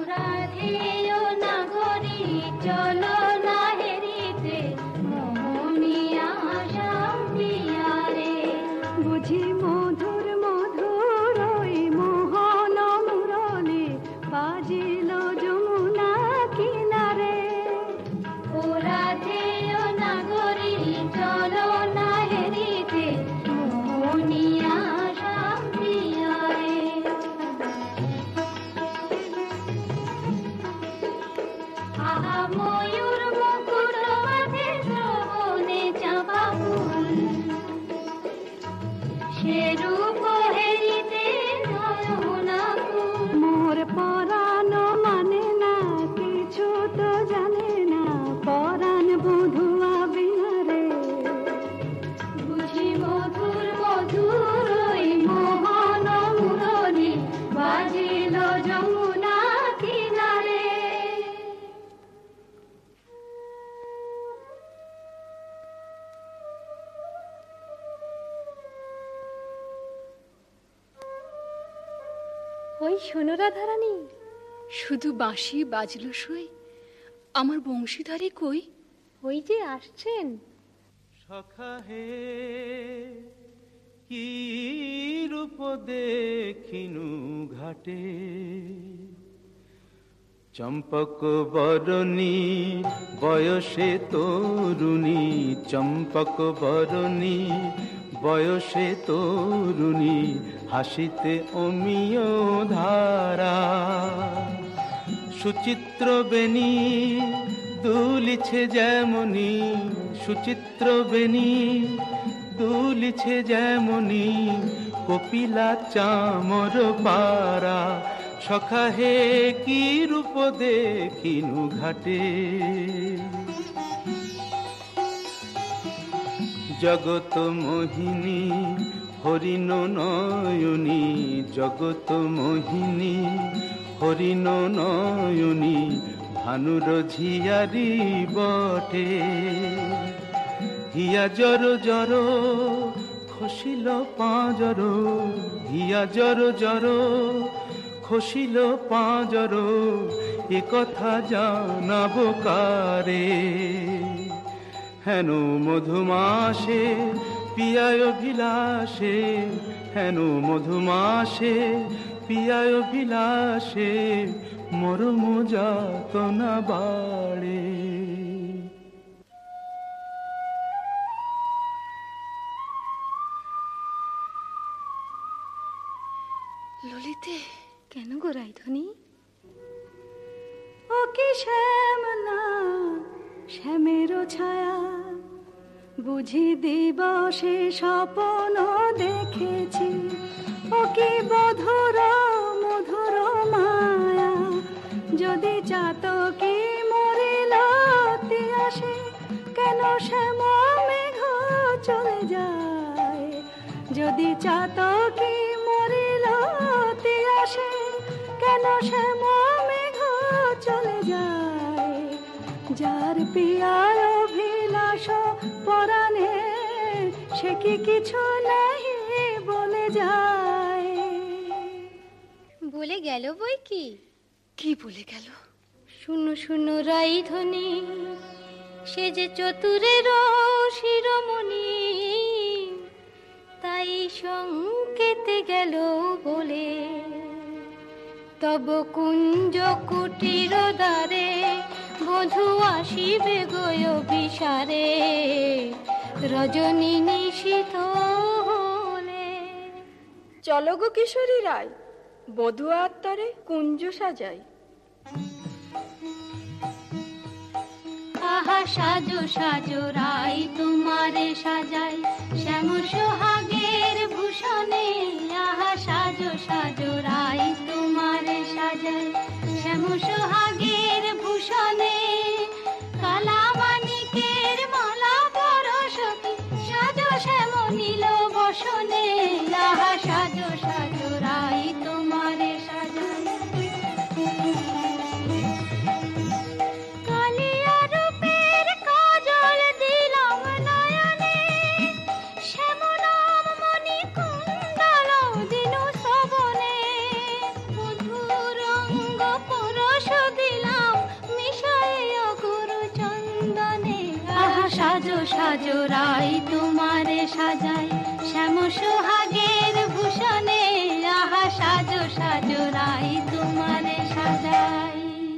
রাধেয় নাগরী চলো না হেরিতে মোহনিয়া শান্তিয়ারে বুঝি মধুর মধুর ওই মোহন মুরলি বাজিল যমুনা কিনারে ও রাধেয় নাগরী চলো না হেরিতে মোহনিয়া শান্তিয়ারে আহা ময়ূর মুকুট মাথে শ্রবণে চাঁপা ফুল সে রূপ হেরিতে নয়না কুল মোর পরাণ মানে না কিছু তো জানে না পরাণ বধুয়া বিনারে বুঝি মধুর মধুর ওই মোহন মুরলি বাজিল যমুনা কিনারে ওই শোনো রাধারানী শুধু বাঁশি বাজলো সই আমার বংশীধারী কই ওই যে আসছেন সখা হে কি রূপ দেখিনু ঘাটে চম্পক বরণী বয়সে তরুণী চম্পক বরণী বয়সে তরুণী হাসিতে অমিয় ধারা সুচিত্র বেণী দুলিছে যেমনি সুচিত্র বেণী দুলিছে যেমনি কপিলা চামর পারা সখা হে কি রূপ দেখিনু ঘাটে জগত মোহিনী হরিণ নয়নী জগত মোহিনী হরিণ নয়নী ভানুর ঝিয়ারি বটে হিয়া জর জর খসিল পাঁজর হিয়া জর জর খসিল পাঁজর এ কথা জানাব কারে হেন মধুমাসে পিয়ায় বিলাসে হেন মধুমাসে পিয়ায় বিলাসে মরম যাতনা বাড়ে ললিতে কেন গো রাইধনী ও কি শ্যাম না শ্যামেরও ছায়া বুঝি দিবসে স্বপ্ন দেখেছি ও কি মধুর মধুর মায়া যদি চাতকি মরিল আসে কেন শ্যাম মেঘ চলে যায় যদি চাতকি মরিল আসে কেন শ্যাম মেঘ চলে যায় যার পিয়ার অভিলাষ পরাণে সে কি কিছু নাই বলে যায় বলে গেল বই কি কি বলে গেল শুনো শুনো রাইধনী সে যে চতুরের শিরোমণি তাই সংকেতে গেল বলে তব কুঞ্জ কুটির দ্বারে বধূ আসিবে গয় বিসারে রজনী নিশীথ হলে চলো গো কিশোরী রায় বধূ আত্মারে কুঞ্জ সাজাই আহা সাজো সাজো রাই তোমারে সাজাই শ্যাম সোহাগের ভূষণে আহা সাজো সাজো রাই তোমারে সাজাই শ্যাম সোহাগের ভূষণে কালা মানিকের মালা পরশতি সাজো শ্যাম নীল বসনে আহা সাজো সাজো রাই তোমারে সাজাই সাজো রাই তোমারে সাজাই শ্যাম সোহাগের ভূষণে, আহা সাজো সাজো রাই তোমারে সাজাই।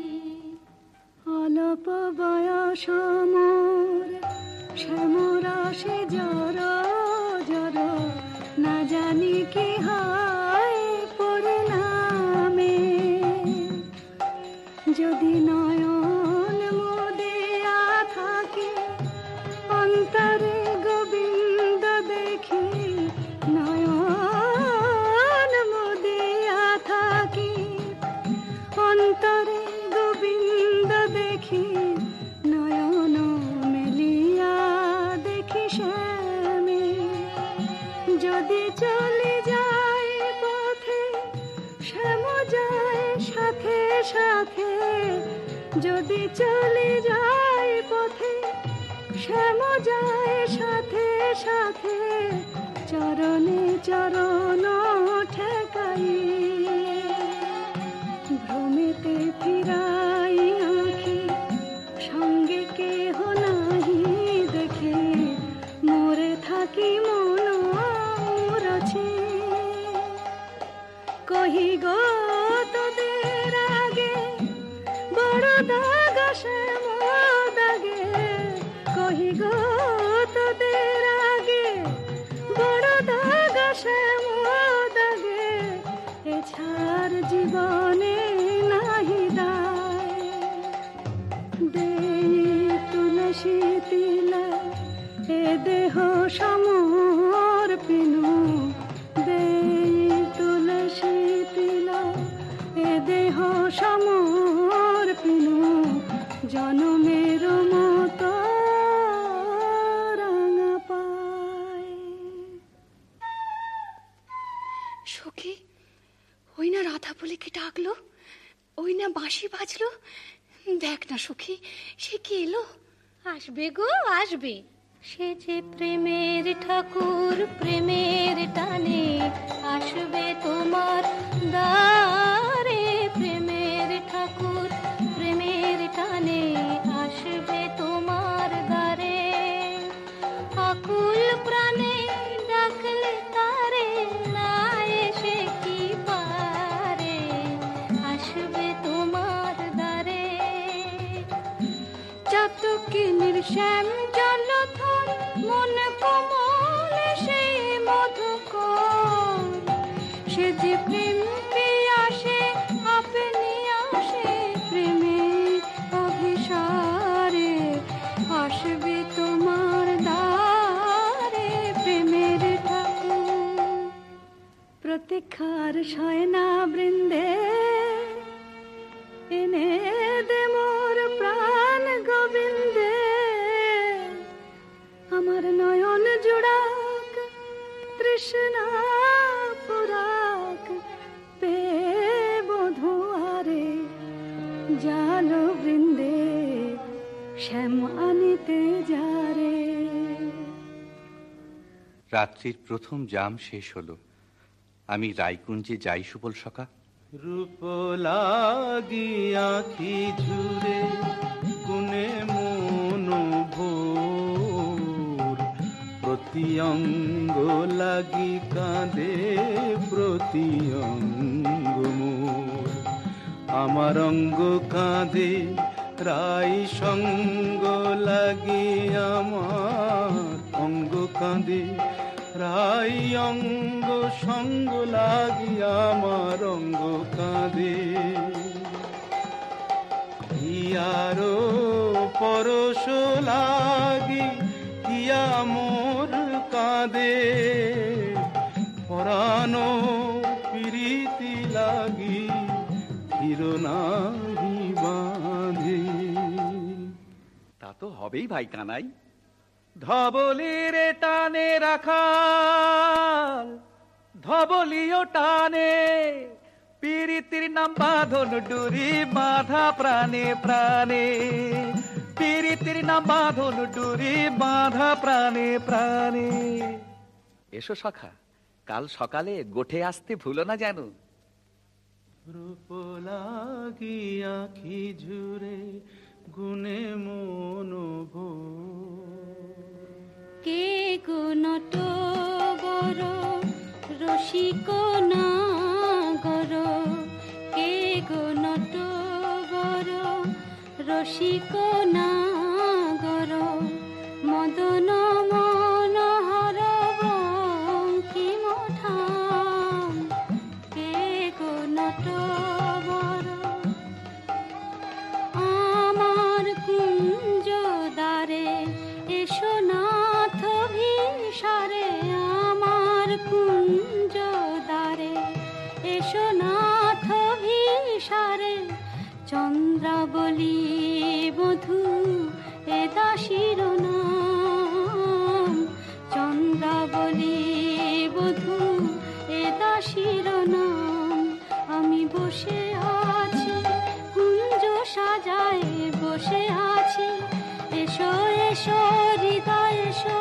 অল্প বয়স মোর শ্যামরসে জর জর, না জানি কি হয় পরিণামে। যদি নয়ন মুদিয়া থাকে অন্তরে গোবিন্দ দেখি, নয়ন মুদিয়া থাকি অন্তরে গোবিন্দ দেখি, নয়ন মেলিয়া দেখি শ্যামে। যদি চলে যায় পথে শ্যাম যায় সাথে সাথে, যদি চলে যায় পথে শ্যাম যায় সাথে সাথে, চরণে চরণ ঠেকাই ভ্রমেতে ফিরাই আঁখি, সঙ্গে কেহ নাহি দেখে মোরে থাকি মন রছে। কহি গো তোদের আগে বড় দাগ শ্যাম দাগে, কহি গো তোদের আগে বড় দাগ শ্যাম দাগে, এছাড় জীবনে নাহি দায়। দেই তুলসী তিলা এ দেহ সমর্পিনু, দেই তুলসী তিলা এ দেহ সমর্পিনু, জনমের মতো রাঙা পায়। সখী, ওই না রাধা বলে কি ডাকলো, ওই না বাঁশি বাজলো, দেখ না সখী সে কি এলো। আসবে গো আসবে, সে যে প্রেমের ঠাকুর প্রেমের টানে আসবে তোমার দ্বারে, প্রেমের ঠাকুর প্রেমের টানে আসবে তোমার দ্বারে। আকুল প্রাণে ডাকলে তারে না এসে কি পারে, আসবে তোমার দ্বারে। চাতকিনীর শ্যাম জলধর মন কোমল সেই মধুকর, সে যে প্রেম পিয়াসে আপনি আসে প্রেমে অভিসারে, আসবে তোমার দ্বারে প্রেমের ঠাকুর। প্রতীক্ষার শয়না বৃন্দে এনে দে মোর প্রাণ গোবিন্দে, আমার নয়ন জুড়াক তৃষ্ণা পুরাক, পে বধুয়ারে জাল বৃন্দে শ্যাম আনিতে যারে। রাত্রির প্রথম জাম শেষ হলো, আমি রায়কুঞ্জে যাই সুবল সখা। রূপ লাগি আঁখি ঝুরে গুনে মন ভোর, প্রতি অঙ্গ লাগি কাঁদে প্রতি অঙ্গ মোর। আমার অঙ্গ কাঁদে রাই সঙ্গ লাগি, আমার অঙ্গ কাঁদে রাই অঙ্গ সঙ্গ লাগি, আমার অঙ্গ কাঁদে। হিয়ারো পরশ লাগি হিয়া মোর কাঁদে, পরানো প্রীতি লাগি হিরনাহি বাঁধে। তা তো হবেই ভাই কানাই। ধবলির টানে রাখাল ধবলিও টানে, পীরিতির নাম বাঁধন ডুরি বাঁধা প্রাণে প্রাণে, পীরিতির নাম বাঁধন ডুরি বাঁধা প্রাণে প্রাণে। এসো সখা, কাল সকালে গোঠে আসতে ভুলো না যেন। রূপ লাগি আঁখি ঝুরে গুনে মন ভোর, কে গো নটবর রসিক নাগর, কে গো নটবর রসিক নাগর, মদন মনোহর বঙ্কিম ঠাম, কে গো নটবর। আমার কুঞ্জ দ্বারে এসো নাথ ভিসারে, আমার কুঞ্জ দ্বারে এসো নাথ ভিসারে, চন্দ্রাবলী বধূ এ দাসীর নাম, চন্দ্রাবলী বধূ এ দাসীর নাম। আমি বসে আছি কুঞ্জ সাজায় বসে আছি, এসো এসো হৃদয় এসো,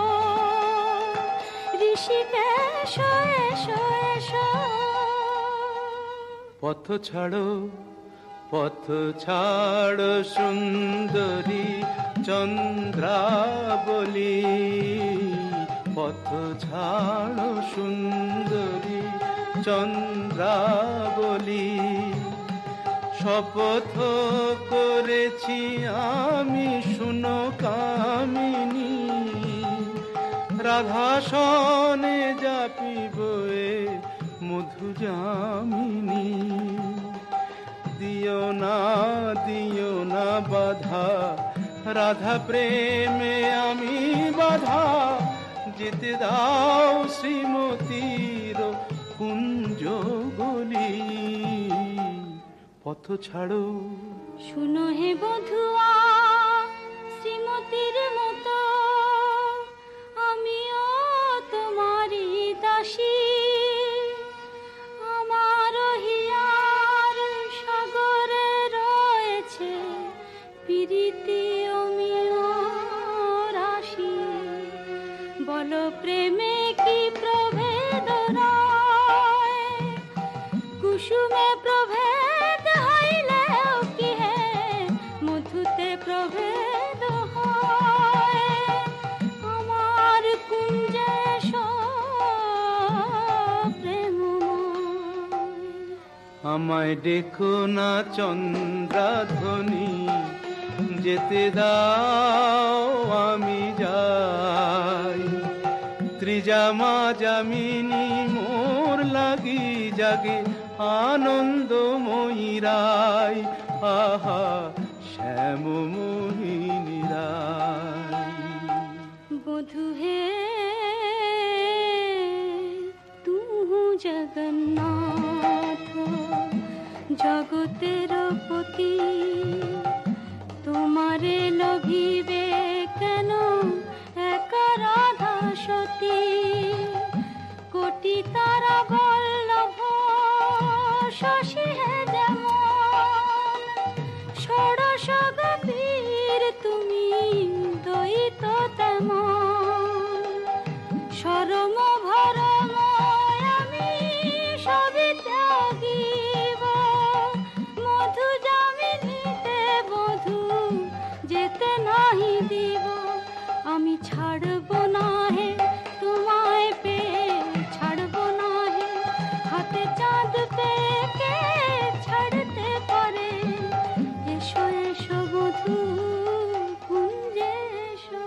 ঋষিকেশ এসো এসো। পথ ছাড়ো সুন্দরী চন্দ্রাবলী, পথ ছাড়ো সুন্দরী চন্দ্রাবলী। শপথ করেছি আমি শুনো কামিনী, রাধাসনে যাপিব এ মধু যামিনী। দিও না বাধা, রাধা প্রেমে আমি বাধা, যেতে দাও শ্রীমতীর কুঞ্জ গলি। পথ ছাড়ো শুনো হে বধুয়া শ্রীমতীর মতো, আমিও তোমারই দাসী। আমার হিয়ার সাগরে রয়েছে প্রীতি অমিয় রাশি, বল প্রেমে কি প্রভেদ রয়, কুসুমে প্রভেদ হইলেও কি হে মধুতে প্রভেদ হয়। আমার কুঞ্জে প্রেমময়, আমায় ডেকো না চন্দ্রাধ্বনি, যেতে দাও আমি যাই। ত্রিজামা যামিনী মোর লাগি জাগে আনন্দময়ী রায়, আহা শ্যাম মোহিনী রায়। বধু হে তুহু জগন্নাথ জগতের পতি, তোমারে লভিবে কেন এক রাধা সতী। কোটি তারা বল্লভ শশী হে যেমন, ষোড়শ গোপীর তুমি দ্বৈত তেমন। শরম ভরম আমি সবই ত্যাগিব, মধু যামিনীতে বধূ যেতে নাহি দিব। আমি ছাড়ব না হে তোমায় পেয়ে, ছাড়ব না হে হাতে চাঁদ পেয়ে, কে ছাড়তে পারে। এসো এসো বধূ কুঞ্জে এসো।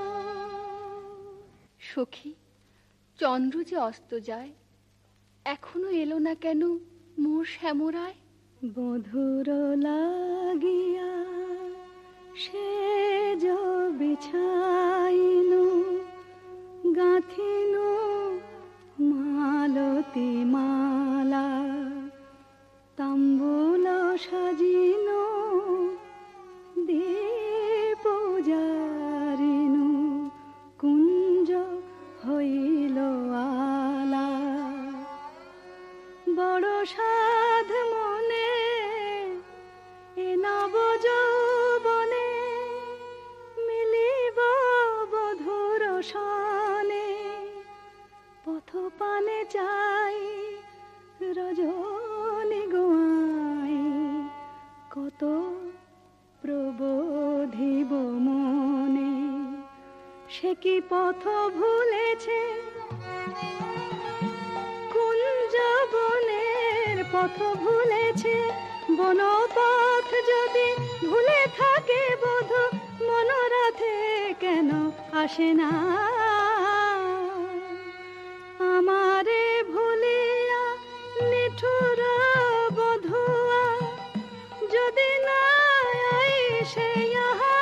সখী, চন্দ্র যে অস্ত যায়, এখনো এলো না কেন মোর শ্যামরায়। বধুর লাগিয়া সেজ বিছাইনু, গাঁথিনু মালতী মালা, তাম্বুল সাজিনু দীপ জারিনু, কুঞ্জ হইল আলা। বড় সাধ মনে এ নব যৌবনে, মিলিব বধুর সনে। পথ পানে চাই রজনী গোয়াই, কত প্রবোধিব মনে। সে কি পথ ভুলেছে, কুঞ্জ বনের পথ ভুলেছে। বনপথ যদি ভুলে থাকে বধূ, মনোরথে কেন আসে না? আমারে ভুলিয়া নিঠুর বধুয়া যদি না আইসে ইহা,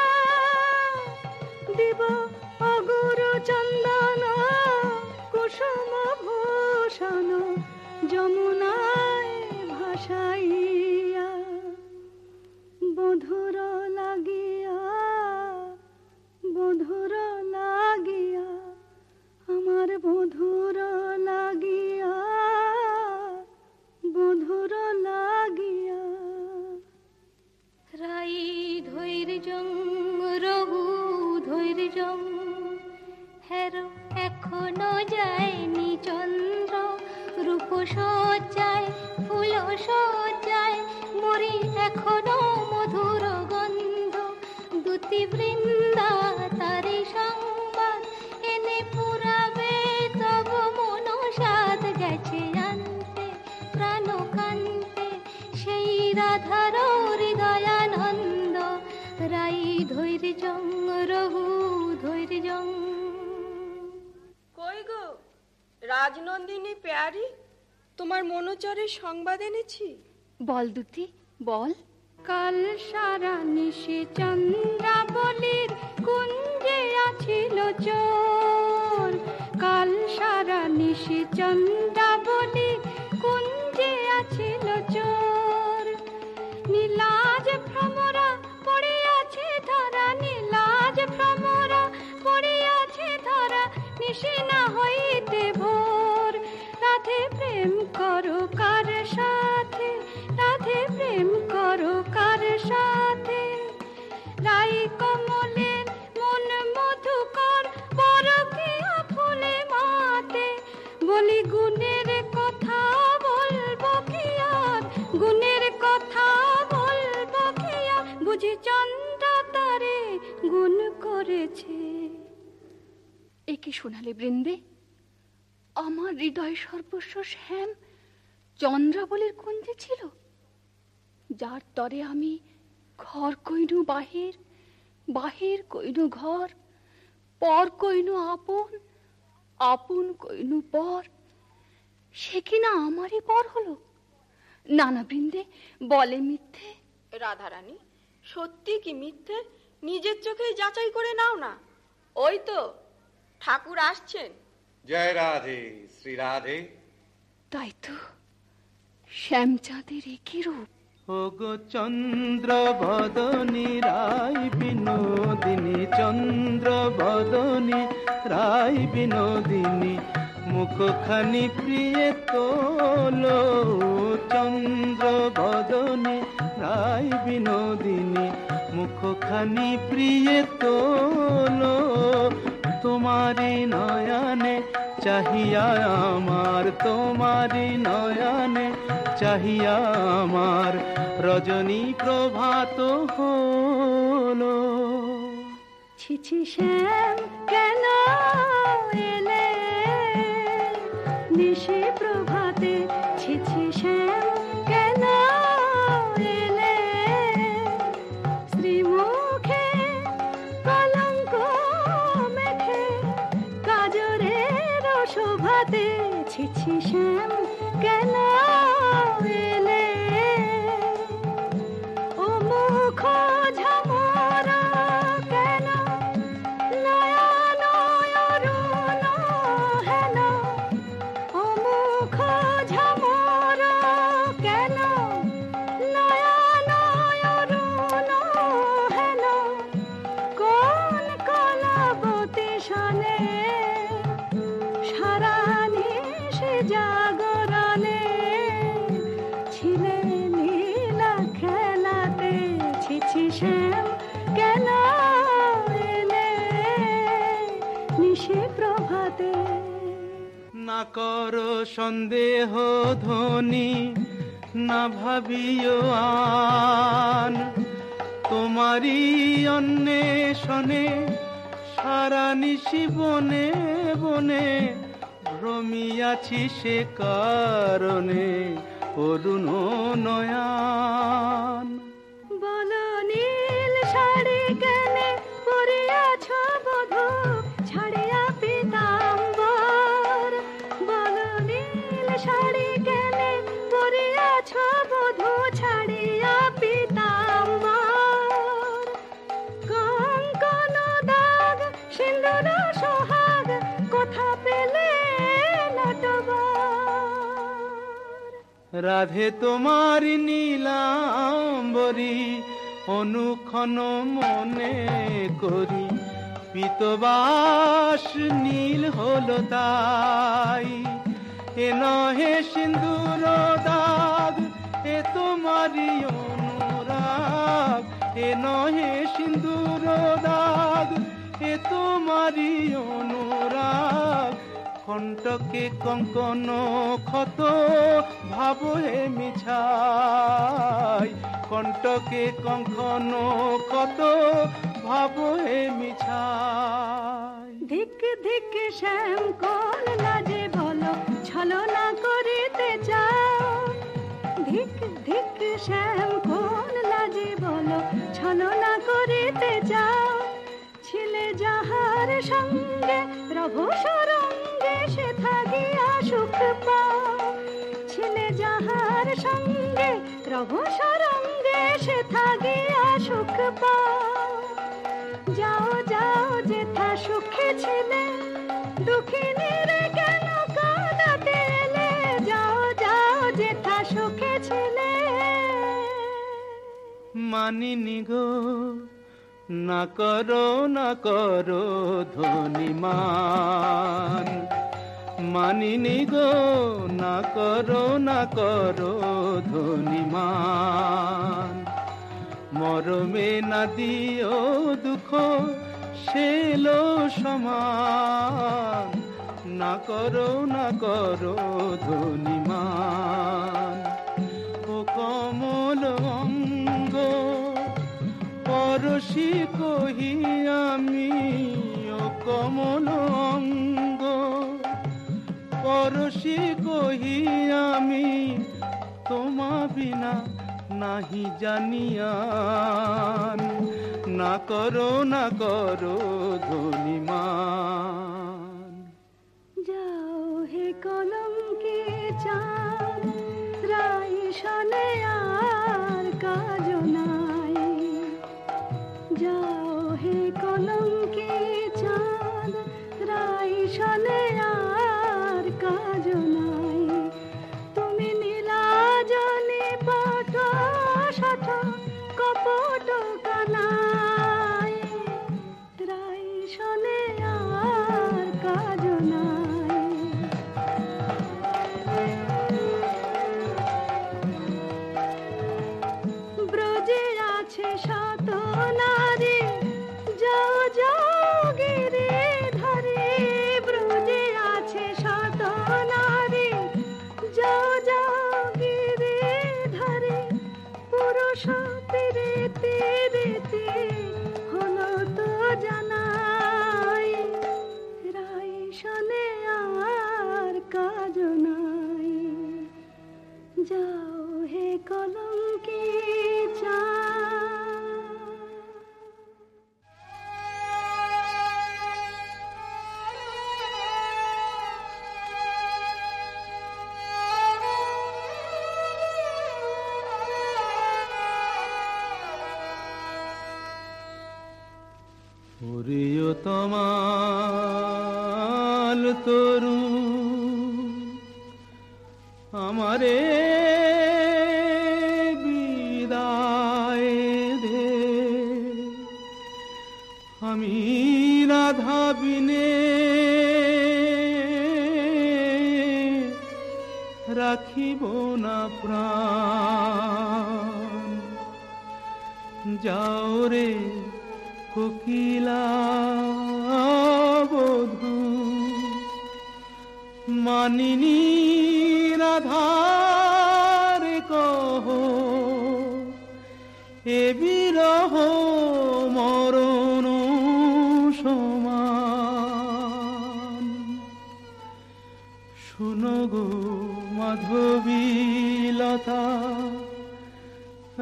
দিব অগুরু চন্দন কুসুম ভূষণ যমুনায় ভাসাইয়া। বধুর লাগিয়া, বধুর লাগিয়া, আমার বধুর লাগিয়া, বধুর লাগিয়া। রাই ধৈর্যং রঘু ধৈর্যং, হেরো এখনো যায়নি চন্দ্র। রূপ সজ্জায় ফুল সজ্জায় মরি এখনো মধুর গন্ধ। দুতি বৃন্দা তারি সংবাদ এনে পুরাবে, তব মন সাদ গেছে আনতে প্রাণ কান্তে। সেই রাধার হৃদয়ানন্দ, রাই ধৈর্যং রঘু ধৈর্যং। কই গো রাজনন্দিনী পেয়ারি, তোমার মনোচরের সংবাদ এনেছি। বল দুতি বল। কাল সারা নিশে চন্দ্রাবলীর কুঞ্জে আছিল চোর। কাল সারা নিশে চন্দ্রাবলীর কুঞ্জে আছিল চোর। নীলাজ ভ্রমরা পড়িয়াছে ধরা, নীলাজ ভ্রমরা পড়িয়াছে ধরা। নিশে না হইতে ভোর। রাধে প্রেম করো কার সাথে, রাধে প্রেম করো কার সাথে। রাই কমলের মন মধুকর, পরকীয়া ফুলে মাতে। বলি গুণের কথা বলবো কি আর, গুণের কথা বলবো কি আর। বুঝি চন্দ্রা তারে গুণ করেছে। এ কি শোনালে বৃন্দে? আমার হৃদয় সর্বস্ব শ্যাম চন্দ্রাবলীর কুঞ্জে ছিল, যার তরে আমি ঘর কইনু বাহির, বাহির কইনু ঘর, পর কইনু আপন, আপন কইনু পর। সে কিনা আমারই পর হলো। নানা বৃন্দে বলে মিথ্যে। রাধারানী, সত্যি কি মিথ্যে নিজের চোখেই যাচাই করে নাও না। ওই তো ঠাকুর আসছেন। জয় রাধে শ্রী রাধে। তাই তো, শ্যামচাঁদের একই রূপ। ওগো চন্দ্র বদনী রাই বিনোদিনী, চন্দ্র বদনী রাই বিনোদিনী। মুখখানি প্রিয়ে তোলো, চন্দ্র বদনী রাই বিনোদিনী। মুখখানি প্রিয়ে তোলো, তোমারি নয়নে চাহিয়া আমার, তোমারি নয়নে চাহিয়া আমার। রজনী প্রভাত হলো। ছিছি শ্যাম কেন এলে নিশি প্রভাতে, ছিছি শ্যাম কেন এলে। শ্রীমুখে কলঙ্ক মেখে কাজরের শোভাতে, ছিছি শ্যাম কেন এলে। ও মুখ ঝামরা কেন, নয়ন অরুণ হেন। ও মুখ ঝামরা কেন, নয়ন অরুণ হেন। কোন কলাবতী শনে সারা নিশে জাগরণে ছিলে নীলা খেলাতে। ছিছি শ্যাম কেন এলে নিশি প্রভাতে। না করো সন্দেহ ধ্বনি, না ভাবিও আন। তোমারই অন্বেষণে সারা নিশি বনে বনে ভ্রমিয়াছি সে কারণে অরুণ নয়ন। বলো নীল শাড়ি কেনে পরিয়াছ বধূ ছাড়িয়া পীতাম্বর, বলো নীল শাড়ি কেনে পরিয়াছ বধূ ছাড়িয়া পীতাম্বর। কঙ্কন দাগ সিন্দুর সোহাগ কোথা পেলে নটবর। রাধে তোমার নীলাম্বরী অনুক্ষণ মনে করি, পীতবাস নীল হলো তাই। এ নহে সিন্দুর দাগ এ তোমারই অনুরাগ, এ নহে সিন্দুর দাগ এ তোমারই অনুরাগ। কণ্টকে কঙ্কন ক্ষত ভাব হে মিছাই, কণ্টকে কঙ্কন ক্ষত ভাব হে মিছাই। ধিক ধিক শ্যাম কোন লাজে বলো ছলনা করিতে চাও, ধিক ধিক শ্যাম কোন লাজে বলো ছলনা করিতে চাও। ছিলে যাহার সঙ্গে প্রভু সরঙ্গে সে থাকিয়া সুখ পাও, ছিলে যাহার সঙ্গে প্রভু সরঙ্গে সে থাকিয়া সুখ পাও। যাও যাও যেথা সুখে ছিলে দুঃখিনীর কেন কাঁদাতে এলে, যাও যাও যেথা সুখে ছিলে। মানিনি গো না করো ধনিমান, মানিনি গো না করো ধনিমান। মরমে না দিও দুঃখ সেলো সমান, না করো ধনিমান। ও কমল অঙ্গ পরশি কহি আমি, ও কমল অঙ্গ পরশি কহি আমি, তোমা বিনা নাহি জানিয়ান, না করো ধনিমান। যাও হে কলঙ্কে চাঁদ রাই শনে আর কাজ নাই, যাও হে কলঙ্কে চাঁদ রাই শনে আর কাজ নাই। তুমি নীলাজনে পট শত কপট কানাই, রাই শনে আর কাজ নাই। ব্রজে আছে শত নারী যাও যাও গিরে ধরে, ব্রজে আছে শত নারী যাও যাও গিরে ধরে। পুরুষ পিরিতি রীতি হলো তো জানাই, রাই শনে আর কাজ নাই। যাও হে কলঙ্কি প্রিয়তমাল তরু আমারে বিদায় দে, আমি রাধা বিনে রাখিব না প্রাণ। যাও রে কোকিলা বধূ, মানিনী রাধার কহ এ বিরহ মরণ সমা।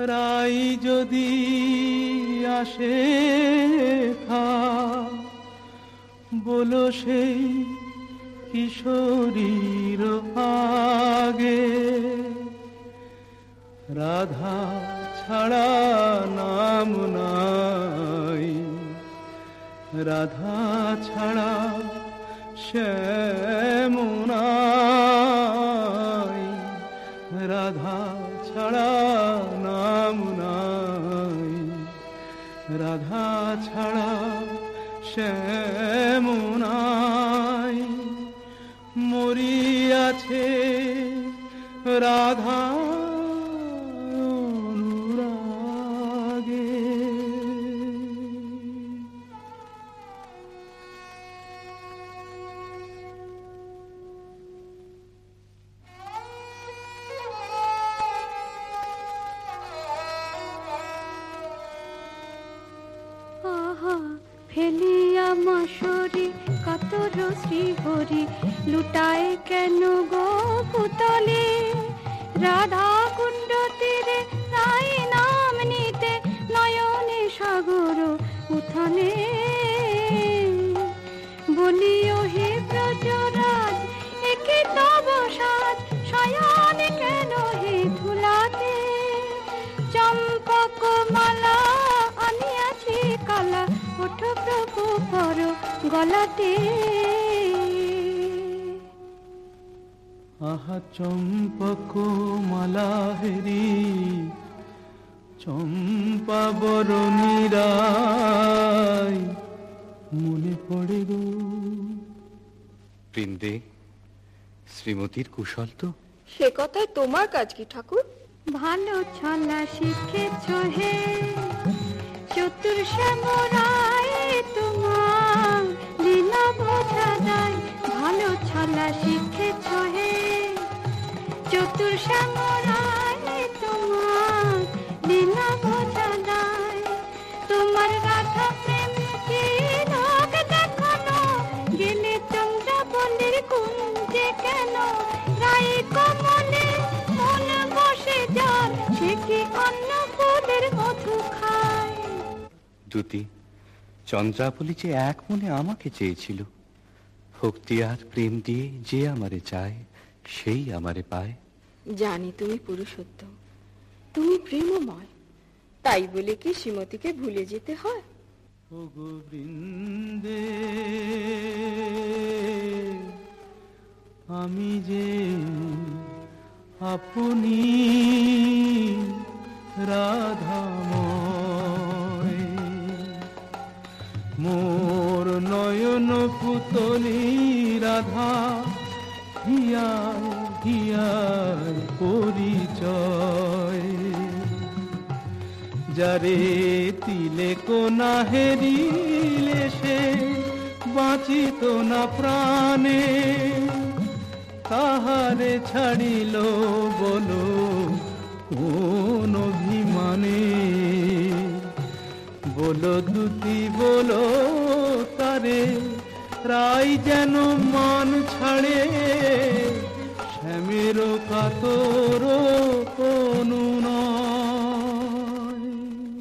রাই যদি আসে বলো সেই কিশোরীর আগে রাধা ছাড়া নাম নাই, রাধা ছাড়া শ্যাম নাই, রাধা ছাড়া নাম নাই, রাধা ছাড়া শ্যাম নাই। মরিয়াছে রাধা অনুরাগে। ফেলিয়া মাসরি কাতর শ্রীহরি লুটায় কেন গো পুতলে রাধা কুণ্ড তীরে তাই নাম নিতে নয়নে সাগর উথানে বলিও হে ব্রজরাজ একে তব সাজ শয়ন কেন হে ধুলাতে চম্পক মালা আনিয়াছি কালা ওঠ প্রভু পর গলাতে। আহা চম্পক মালা হেরি চম্পা বরণী রায় মনে পড়ে গো। বৃন্দে শ্রীমতীর কুশল তো? সে কথায় তোমার কাজ কি ঠাকুর? ভালো ছলা শিখেছ হে চতুর শ্যামরায় তোমার লীলা বোঝা যায়। ভালো ছলা শিখেছ হে চতুর শ্যামরায় তোমার লীলা বোঝা যায়। তোমার রাধা প্রেম কি লোক দেখানো গেলে চন্দ্রাবলীর কুঞ্জে কেন রাই কমলে মন বসে যার সে কি অন্য ফুলের মধু খায়। দুতি চন্দ্রাবলী যে এক মনে আমাকে চেয়েছিল, ভক্তি আর প্রেম দিয়ে যে আমারে চায় সেই আমারে পায়। জানি তুমি পুরুষোত্তম, তুমি প্রেমময়, তাই বলে কি শ্রীমতীকে ভুলে যেতে হয়? ও গোবিন্দে আমি যে আপনি রাধাময়, মোর নয়ন পুতলি রাধা হিয়ার হিয়ার পরিচয়। যারে তিলে কোনা হেরিলে সে বাঁচিত না প্রাণে, তাহারে ছাড়িল বলো কোন অভিমানে। বলো দুতি বলো তারে রাই যেন মান ছাড়ে, শ্যামের কাতর অনুনয়।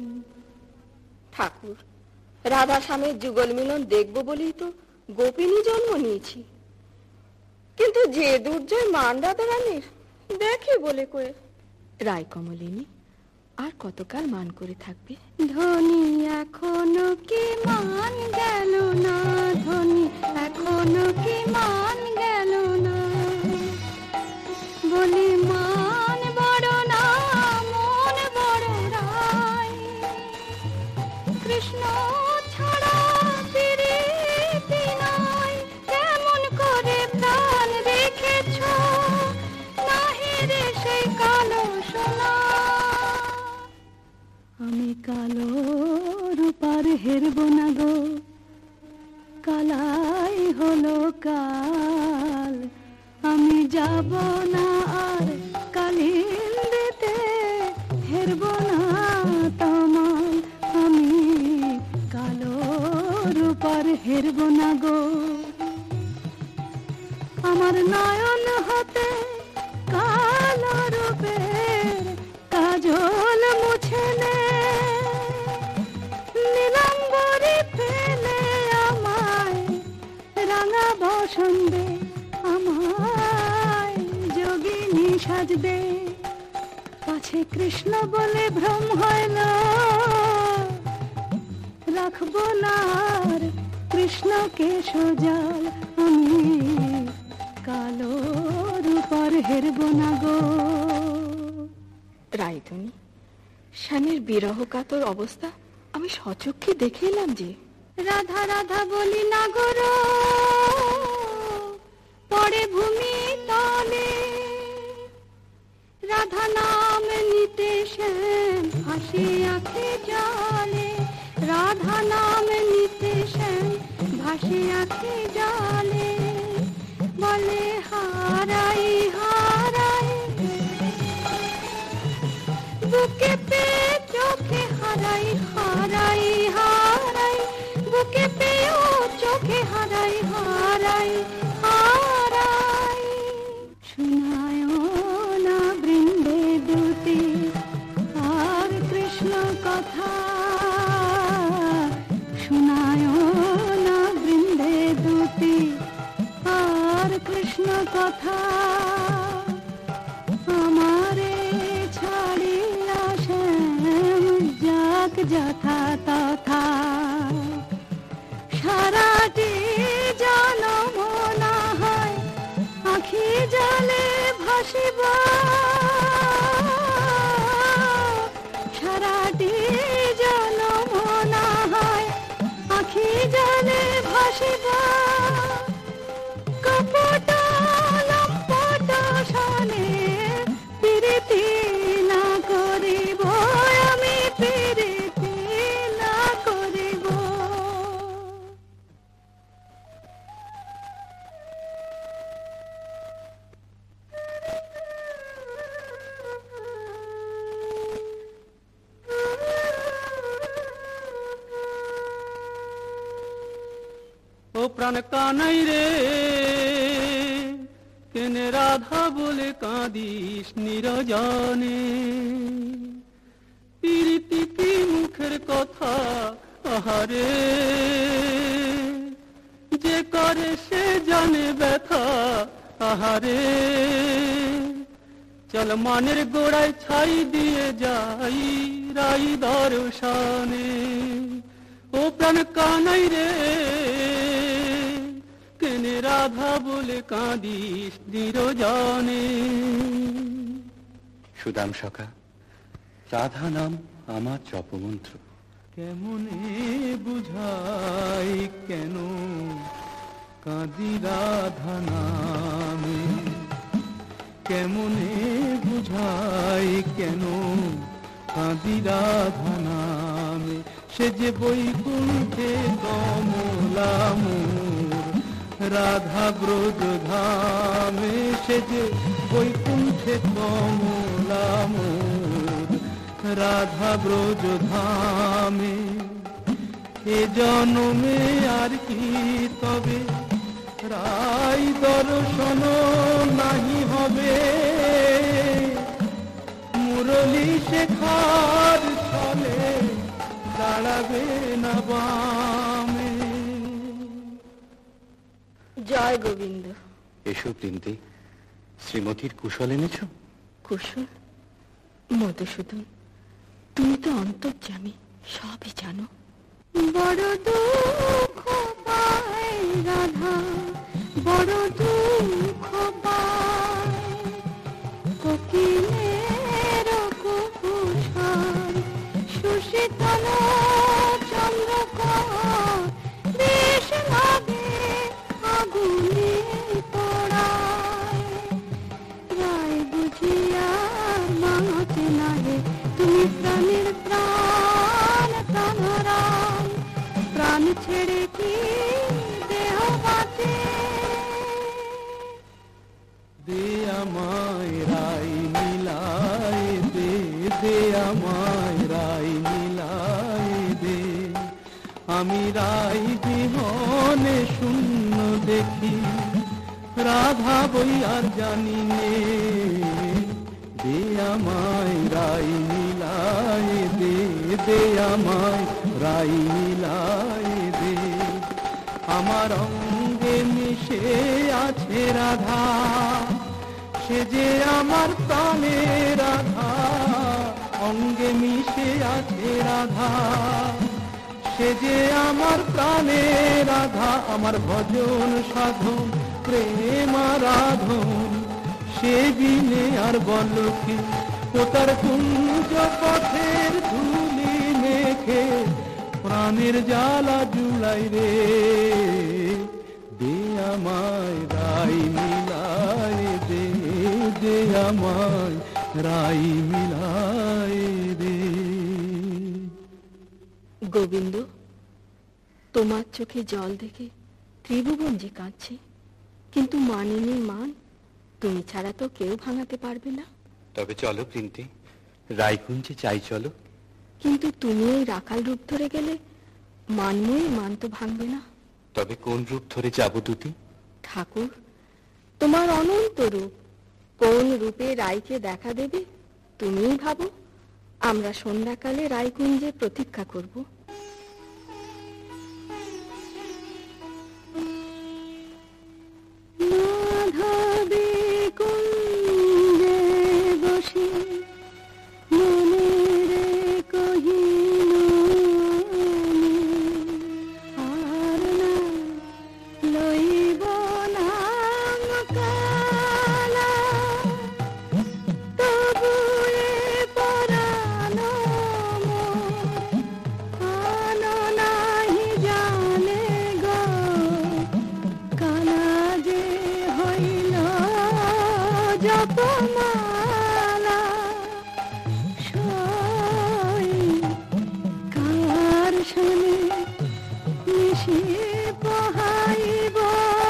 ঠাকুর, রাধা স্বামীর যুগল মিলন দেখবো বলেই তো গোপিনী জন্ম নিয়েছি, কিন্তু যে দুর্জয় মান রাধা রানীর দেখে বলে কয়ে। রায় কমলিনী আর কতকাল মান করে থাকবে? ধনী এখনো কি মান গেল না, ধনী এখনো কি মান গেল না, বলি মান বড় না মন বড় রায়। কৃষ্ণ ছাড়া প্রীতি নাই, কেমন করে প্রাণ রেখেছ নাহি রে সেই কালো সোনা। আমি কালো রূপার হেরব না গো, কালাই হলো কাল। আমি যাব না আর কালিন্দিতে, হেরব না তোমার। আমি কালো রূপার হেরব না গো। আমার নয়ন হতে কালো রূপের কাজল মুছে দে, পাছে কৃষ্ণ বলে ভ্রম হয় না, রাখবো না আর কৃষ্ণকে সোজাল, আমি কালো রূপার হেরবো না গো। রায়ধনী, শ্যামের বিরহ কাতর অবস্থা আমি সচক্ষে দেখে এলাম যে। রাধা রাধা বলি না গর, পড়ে ভূমি তলে, রাধা নাম নিতে শ্যাম হাসি আঁখে জলে, রাধা নাম নিতে শ্যাম ভাসে আঁখে জলে, বলে হারাই হারাই বুকে পে চোখে হারাই হারাই হারাই, বুকে পেও চোখে হারাই হারাই হারাই। শোনায় না বৃন্দে দুটি আর কৃষ্ণ কথা, শোনায় না বৃন্দে দুটি আর কৃষ্ণ কথা, আমারে ছাড়িয়া শ্যাম যাক যথা তথা, সারাটি জনম না হয় আখি জলে ভাসিব, সারাটি জনম না হয় আখি জলে ভাসিব, কপট লম্পট শনে প্রীতি না করিব, আমি প্রীতি না করিব। ও প্রাণ কানাই রে, কেনে রাধা বলে কাঁদিস নিরজনে, প্রীতি কি মুখের কথা আহারে, যে করে সে জানে ব্যথা আহারে, চল মানের গোড়ায় ছাই দিয়ে যাই রাই দর্শনে। ও প্রাণ কানাই রে, কেনে রাধা বলে কাঁদিস নিরজনে। সুদাম সখা, রাধা নাম আমার জপমন্ত্র। কেমনে বুঝাই কেন কাঁদি রাধা নামে, কেমনে বুঝাই কেন কাঁদি রাধা নামে, সে যে বৈকুণ্ঠে কমলা মোর রাধা ব্রজ ধামে, সে যে বৈকুণ্ঠে কমলা মোর রাধা ব্রজ ধামে। এ জনমে আর কি তবে রাই দর্শন নাহি হবে, মুরলী শেখার ছলে দাঁড়াবে না বামে। জয় গোবিন্দ। এসো বৃন্দে, শ্রীমতীর কুশল এনেছ? কুশল? মধুসূদন, তুমি তো অন্তর্যামী, সবই জানো। বড় দুঃখ পায় রাধা, বড় দুঃখ পায়, কোকিলের কুকুর সুশীতল চন্দ্রকর, বেশ লাগে আগুনে পোড়ায়, রায় বুঝিয়া মাঝে নাহে তুমি প্রাণের প্রাণ প্রাণরাম, প্রাণ ছেড়ে কি দেহ বাঁচে। দে আমায় রাই মিলায় দে, দে আমায় রাই মিলায় দে, আমি রাই বিহনে শূন্য দেখি, রাধা বই আর জানি নে। দে আমায় রাই মিলায় দে, দে আমায় রাই মিলায় দে, আমার অঙ্গে মিশে আছে রাধা, সে যে আমার প্রাণের রাধা, অঙ্গে মিশে আছে রাধা। সে যে আমার প্রাণের রাধা, আমার ভজন সাধন প্রেম আরাধন। সে বিনে আর বল কি, কোতার কুঞ্জ পথের ধুলি মেখে প্রাণের জ্বালা জুড়াই রে। দে আমায় রাই মিলাই দে, দে আমায় রাই মিলাই রে। গোবিন্দ, তোমার চোখে জল দেখে ত্রিভুবন যে কাঁদছে, কিন্তু মানিনি মান, তুমি ছাড়া তো কেউ ভাঙাতে পারবে না। তবে চলো বৃন্দি, রায়কুঞ্জে চাই চলো। কিন্তু তুমি এই রাখাল রূপ ধরে গেলে মানময়ী মান তো ভাঙবে না। তবে কোন রূপ ধরে যাব দুটি? ঠাকুর, তোমার অনন্ত রূপ, কোন রূপে রায়কে দেখা দেবে তুমিই ভাবো। আমরা সন্ধ্যাকালে রায়কুঞ্জে প্রতীক্ষা করব। মাধবী কুঞ্জে বসে মনেরে কহিল আর না লইব নাম কালা, তবুয়ে পরানো আনো নাহি জানে গো, কালা যে হইল জপমালা। সই কার সনে মিশিয়ে পহাইব,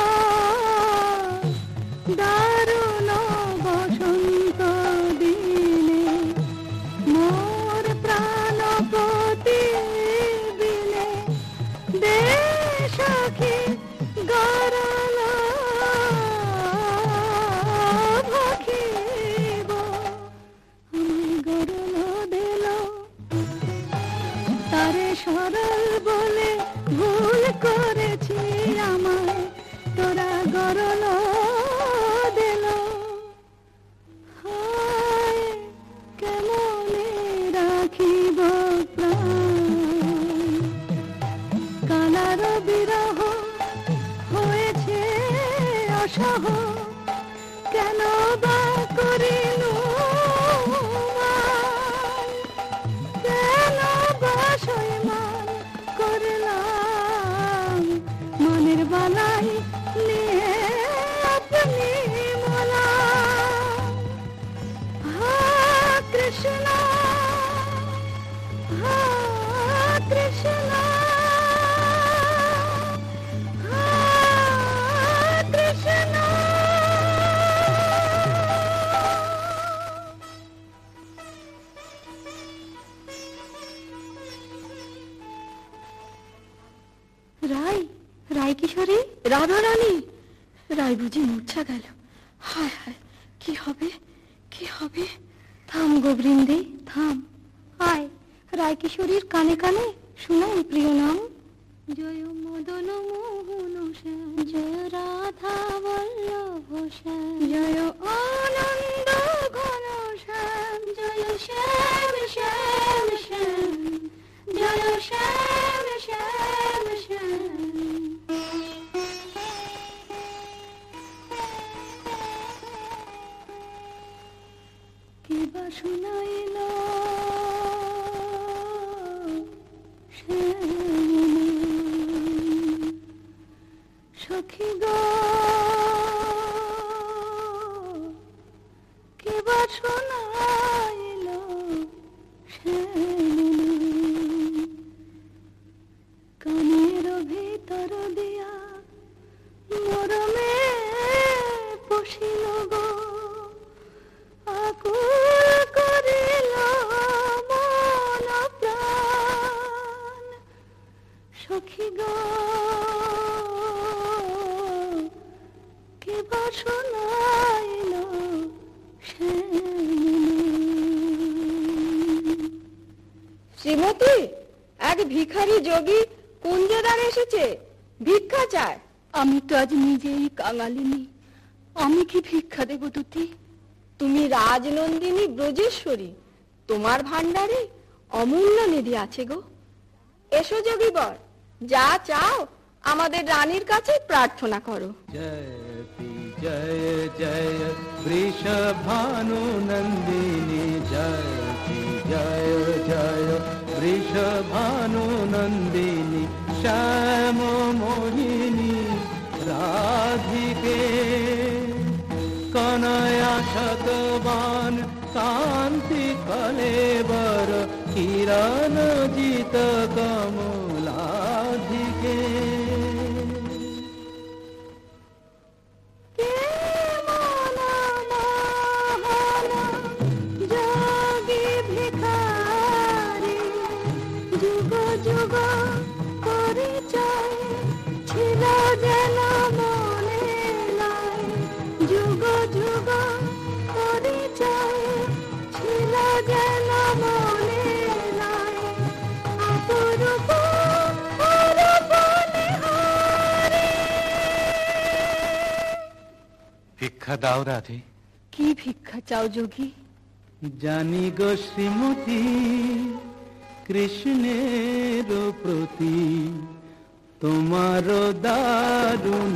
দারুণ বসন্ত দিনে মোর প্রাণপতি বিনে। দে সখী গরল ভখিব, আমি গরল দিল তারে সরল বলে ভুল করেছি আমায়, তোরা গরল দিল। হায় কেমনে রাখিব প্রাণ, কালার বিরহ হয়েছে অসহ, কেন বা করিল মান, কেন বা সইমান করলাম মনের বালাই নিয়ে আপনি মোলা। হা কৃষ্ণ, হা কৃষ্ণ, হা কৃষ্ণ। রায়, রায় কিশোরী, রাধা রানী, রায় বুঝি মূর্ছা গেল। হায় হায়, কি হবে, কি হবে? থাম গোবৃন্দে থাম, আয় রায় কিশোরীর কানে কানে শোনাই প্রিয় নাম। জয় মদন মোহন শ্যাম, জয় রাধা বল্লভ শ্যাম, জয় আনন্দ ঘন শ্যাম, জয় শ্যাম শ্যাম শ্যাম, জয় শ্যাম শ্যাম শ্যাম। কিবা শুনাইল সখী গো, কিবা শুনাইল কানের ভিতর দিয়া মরমে পশিল গো, আকুল করিল মন প্রাণ। সখী গো কিবা শোনাইল শ্রীমতী, এক ভিখারি যোগী কুঞ্জদার এসেছে, ভিক্ষা চায়। আমি তো আজ নিজেই কাঙালিনী, আমি কি ভিক্ষা দেব দুটি? তুমি রাজনন্দিনী ব্রজেশ্বরী, তোমার ভান্ডারে অমূল্য নিধি আছে গো। এসো যোগীবর, যা চাও আমাদের রানীর কাছে প্রার্থনা করো। জয়তি জয় জয় বৃষভানু নন্দিনী, জয়তি জয় জয় বৃষভানু নন্দিনী, শ্যাম মোহিনী রাধিকে কনয়া শতবান কান্তি কলেবর, কিরণ জিত কমলাধিকে। যুগ যুগ পরিচয় ছিল যেন মনে নাই, যুগ যুগ পরিচয় ছিল যেন মনে নাই, অপরূপ অরূপ নিহারে। ভিক্ষা দাও রাধে। কি ভিক্ষা চাও যোগী? জানি গো শ্রীমতী কৃষ্ণের প্রতি তোমার দারুণ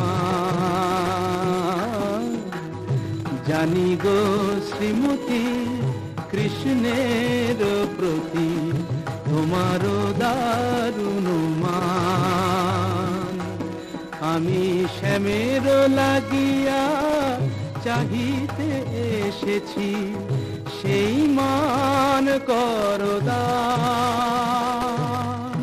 মান, জানি গো শ্রীমতী কৃষ্ণের প্রতি তোমার দারুণ মান। আমি শ্যামের লাগিয়া চাহিতে এসেছি, সেই মান করদান।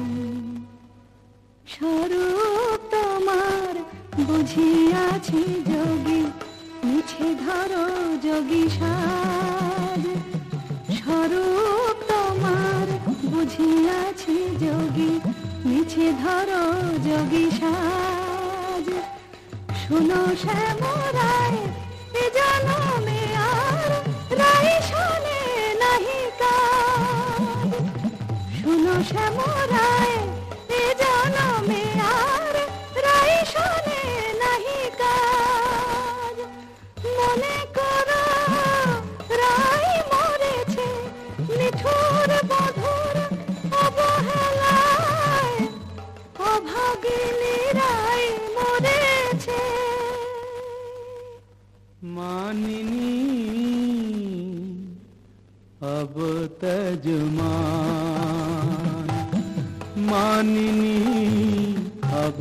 স্বরূপ তোমার বুঝিয়াছি যোগী, মিছে ধরো যোগী সাজ। স্বরূপ তোমার বুঝিয়াছি যোগী, মিছে ধরো যোগী সাজ। শোনো শ্যামরায় এ জনমে আর রাই শোনে নাহি কাজ। শোনো শ্যামরায় এ জনমে আর রাই শোনে নাহি কাজ। মনে করো রাই মরেছে নিঠুর বধুর অবহেলায়, অভাগিনী রাই মরেছে। মানিনী अब तजमान, मानिनी अब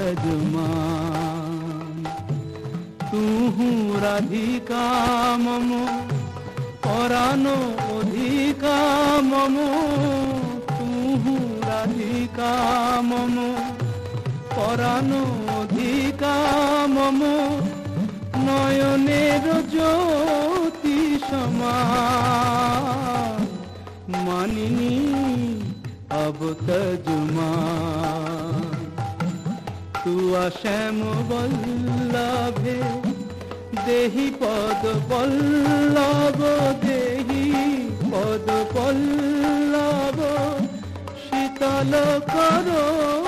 तजमान। तू राधिका मम परानो अधिका मम, तू राधिका मम परानो अधिका मम, নয়নের জ্যোতি সমান। মানিনী अब तजमान, तू শ্যাম বল্লভে দেহি পদ পল্লব, দেহি পদ পল্লব, শীতল করো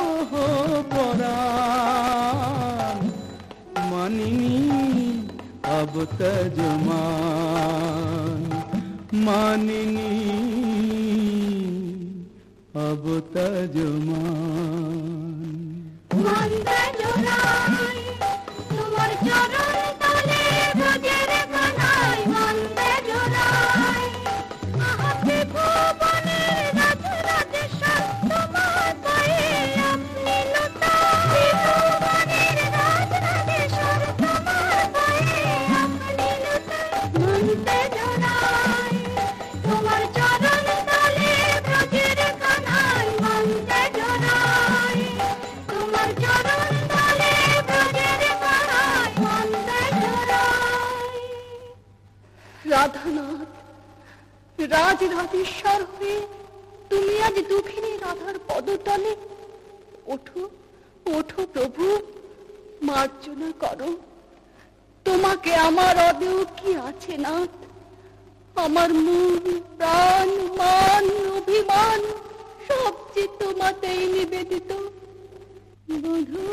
পরাণ। মানিনী अब तजमान, मानिनी अब तजमान। মন্দে জোড়াই তোমার চরণ তলে ব্রজের কানাই, মন্দে জোড়াই আহাতে ভুবনের রাজ রাজেশ্বর তোমার পায়ে আপনি লুটাই। ভুবনের রাজ রাজেশ্বর তোমার পায়ে আপনি লুটাই। মন্দে জোড়াই তোমার চরণ তলে ব্রজের কানাই, মন্দে জোড়াই তোমার চরণ তলে ব্রজের কানাই, মন্দে জোড়াই। রাধানাথ, রাজ রাধেশ্বর হয়ে তুমি আজ দুঃখিনী রাধার পদতলে। ওঠো ওঠো প্রভু, মার্জনা করো। তোমাকে আমার অদেও কি আছে নাথ? আমার মন প্রাণ মান অভিমান সব যে তোমাতেই নিবেদিত। বধূ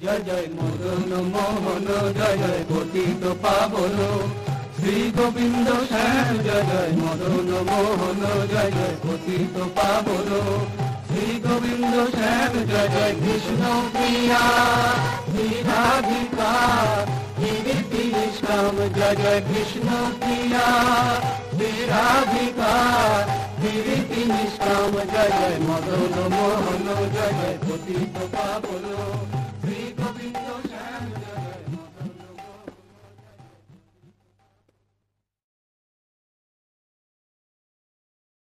জয় জয় মদন মোহন, জয় জয় পতিত পাবন শ্রী গোবিন্দ শ্যাম, জয় জয় মদন মোহন, জয় জয় পতিত পাবন শ্রী গোবিন্দ শ্যাম, জয় জয় কৃষ্ণ প্রিয়া শ্রী রাধিকা গিরিতি নিষ্কাম, জয় জয় কৃষ্ণ প্রিয়া শ্রী রাধিকা গিরিতি নিষ্কাম, জয় জয় মদন মোহন, জয় জয় পতিত পাবন।